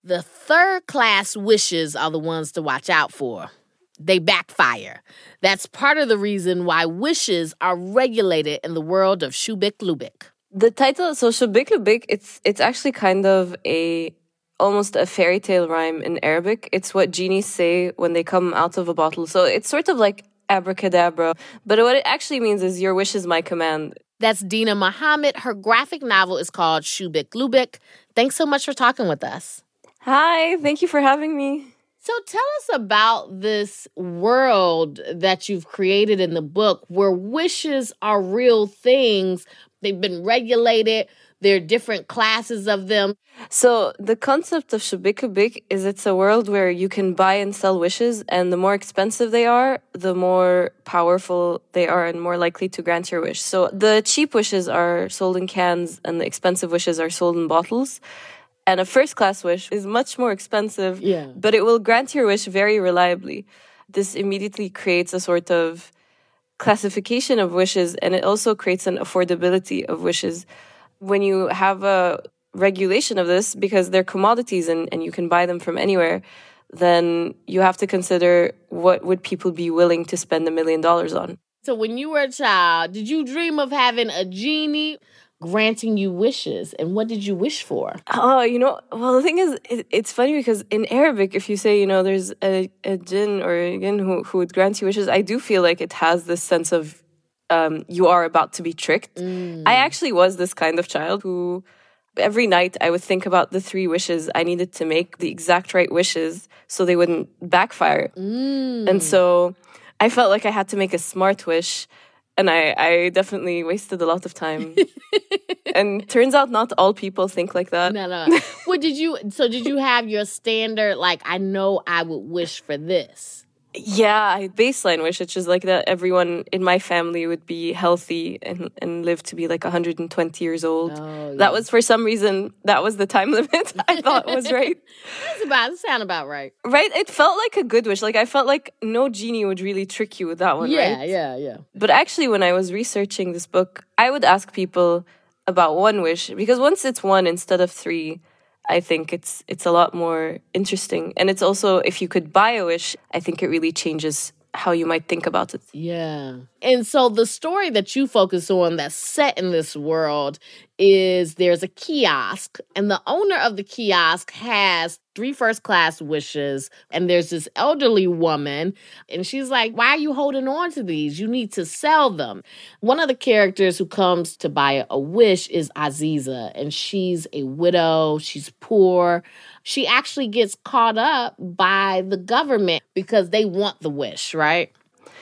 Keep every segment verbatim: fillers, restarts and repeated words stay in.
The third-class wishes are the ones to watch out for. They backfire. That's part of the reason why wishes are regulated in the world of Shubik Lubik. The title, so Shubik Lubik, it's it's actually kind of a almost a fairy tale rhyme in Arabic. It's what genies say when they come out of a bottle. So it's sort of like abracadabra. But what it actually means is your wish is my command. That's Dina Muhammad. Her graphic novel is called Shubik Lubik. Thanks so much for talking with us. Hi, thank you for having me. So tell us about this world that you've created in the book where wishes are real things. They've been regulated. There are different classes of them. So the concept of Shubik Lubik is it's a world where you can buy and sell wishes, and the more expensive they are, the more powerful they are and more likely to grant your wish. So the cheap wishes are sold in cans and the expensive wishes are sold in bottles. And a first-class wish is much more expensive, yeah. but it will grant your wish very reliably. This immediately creates a sort of classification of wishes, and it also creates an affordability of wishes. When you have a regulation of this, because they're commodities and, and you can buy them from anywhere, then you have to consider what would people be willing to spend a million dollars on. So when you were a child, did you dream of having a genie granting you wishes? And what did you wish for? Oh, you know, well, the thing is, it, it's funny because in Arabic, if you say, you know, there's a, a jinn or a jinn who, who would grant you wishes, I do feel like it has this sense of um, you are about to be tricked. Mm. I actually was this kind of child who every night I would think about the three wishes I needed to make, the exact right wishes so they wouldn't backfire. Mm. And so I felt like I had to make a smart wish. And I, I definitely wasted a lot of time. And turns out not all people think like that. No, no. What did you, so did you have your standard, like, I know I would wish for this? Yeah, I baseline wish, which is like that everyone in my family would be healthy and, and live to be like one hundred twenty years old. Oh, yeah. That was, for some reason, that was the time limit I thought was right. That's about, that sound about right. Right? It felt like a good wish. Like, I felt like no genie would really trick you with that one, yeah, right? Yeah, yeah, yeah. But actually, when I was researching this book, I would ask people about one wish, because once it's one instead of three, I think it's it's a lot more interesting. And it's also, if you could buy a wish, I think it really changes how you might think about it. Yeah. And so the story that you focus on that's set in this world is there's a kiosk, and the owner of the kiosk has three first-class wishes, and there's this elderly woman, and she's like, why are you holding on to these? You need to sell them. One of the characters who comes to buy a wish is Aziza, and she's a widow. She's poor. She actually gets caught up by the government because they want the wish, right?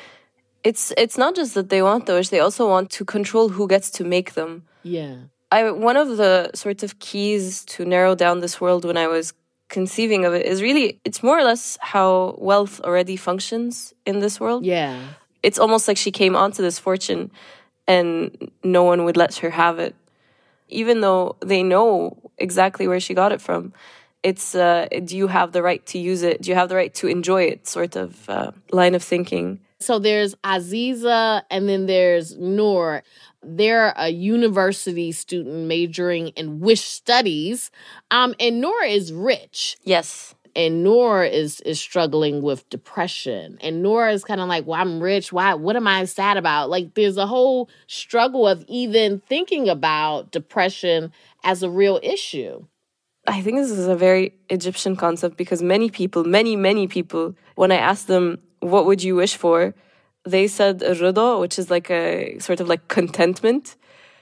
It's it's not just that they want the wish, they also want to control who gets to make them. Yeah. I one of the sort of keys to narrow down this world when I was conceiving of it is really, it's more or less how wealth already functions in this world. Yeah. It's almost like she came onto this fortune and no one would let her have it. Even though they know exactly where she got it from. It's, uh, do you have the right to use it? Do you have the right to enjoy it? Sort of uh, line of thinking. So there's Aziza and then there's Noor. They're a university student majoring in wish studies. Um, and Noor is rich. Yes. And Noor is is struggling with depression. And Noor is kind of like, well, I'm rich. Why? What am I sad about? Like, there's a whole struggle of even thinking about depression as a real issue. I think this is a very Egyptian concept because many people, many, many people, when I asked them, what would you wish for? They said rida, which is like a sort of like contentment.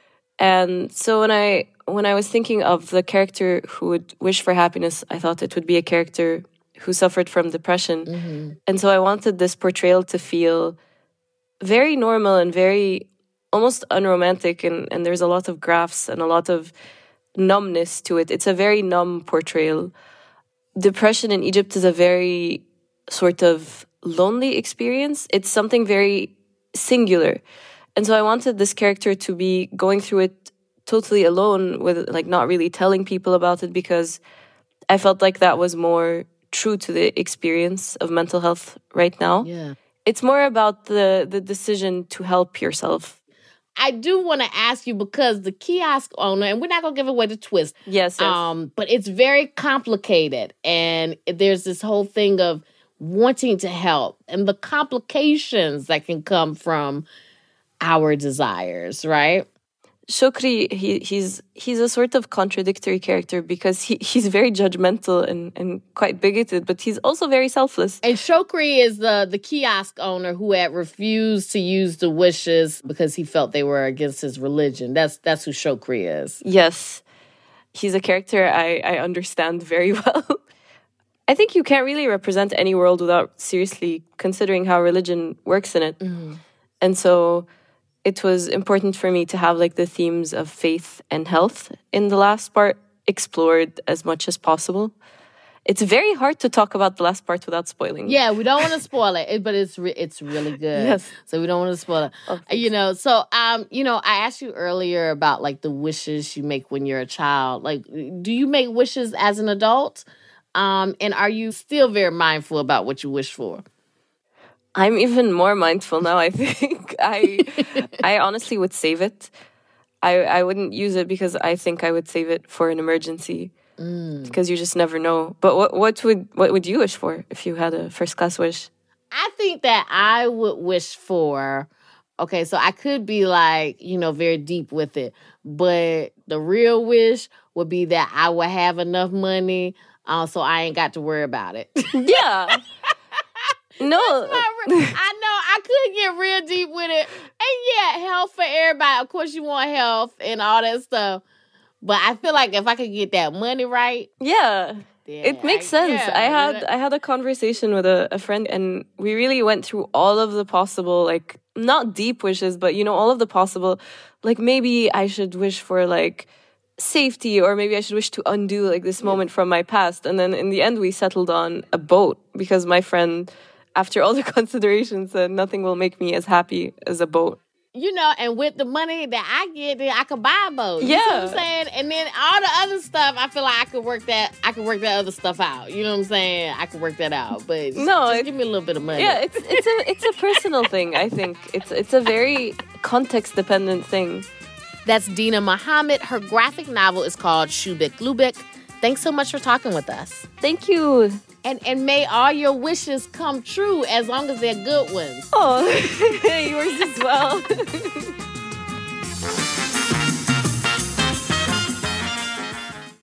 And so when I when I was thinking of the character who would wish for happiness, I thought it would be a character who suffered from depression. Mm-hmm. And so I wanted this portrayal to feel very normal and very almost unromantic. And, and there's a lot of graphs and a lot of numbness to it. It's a very numb portrayal. Depression in Egypt is a very sort of lonely experience. It's something very singular. And so I wanted this character to be going through it totally alone, with like not really telling people about it, because I felt like that was more true to the experience of mental health right now. Yeah. It's more about the the decision to help yourself. I do want to ask you, because the kiosk owner, and we're not going to give away the twist. Yes, yes. Um, but it's very complicated. And there's this whole thing of wanting to help and the complications that can come from our desires, right? Shokri, he, he's he's a sort of contradictory character because he, he's very judgmental and, and quite bigoted, but he's also very selfless. And Shokri is the, the kiosk owner who had refused to use the wishes because he felt they were against his religion. That's that's who Shokri is. Yes. He's a character I, I understand very well. I think you can't really represent any world without seriously considering how religion works in it. Mm-hmm. And so it was important for me to have like the themes of faith and health in the last part explored as much as possible. It's very hard to talk about the last part without spoiling. Yeah, we don't want to spoil it, but it's re- it's really good. Yes. So we don't want to spoil it. Oh, you know, so um, you know, I asked you earlier about like the wishes you make when you're a child. Like, do you make wishes as an adult? Um, and are you still very mindful about what you wish for? I'm even more mindful now, I think. I I honestly would save it. I, I wouldn't use it because I think I would save it for an emergency. Mm. Because you just never know. But what what would what would you wish for if you had a first class wish? I think that I would wish for, okay, so I could be like, you know, very deep with it. But the real wish would be that I would have enough money uh, so I ain't got to worry about it. Yeah. No. I know. I could get real deep with it. And yeah, health for everybody. Of course you want health and all that stuff. But I feel like if I could get that money right. Yeah. It makes I, sense. Yeah, I had I had a conversation with a, a friend and we really went through all of the possible, like, not deep wishes, but, you know, all of the possible, like, maybe I should wish for, like, safety, or maybe I should wish to undo, like, this moment from my past. And then in the end, we settled on a boat because my friend, after all the considerations, said nothing will make me as happy as a boat. You know, and with the money that I get, then I could buy a boat. You yeah. know what I'm saying? And then all the other stuff, I feel like I could work that, I could work that other stuff out. You know what I'm saying? I could work that out. But no, just give me a little bit of money. Yeah, it's it's a it's a personal thing, I think. It's it's a very context-dependent thing. That's Dina Muhammad. Her graphic novel is called Shubik Lubik. Thanks so much for talking with us. Thank you. And and may all your wishes come true as long as they're good ones. Oh, yours as well.